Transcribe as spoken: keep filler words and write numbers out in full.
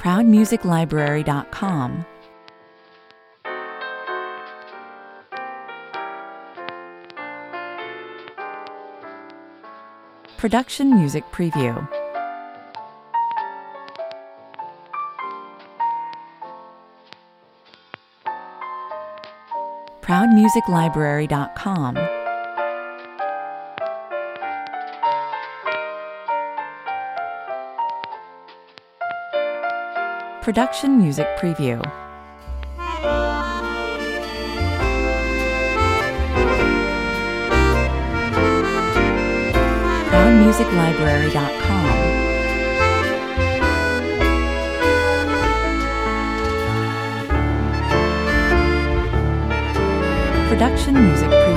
proud music library dot com. Production Music Preview. proud music library dot com. Production Music Preview. proud music library dot com. Production Music Preview.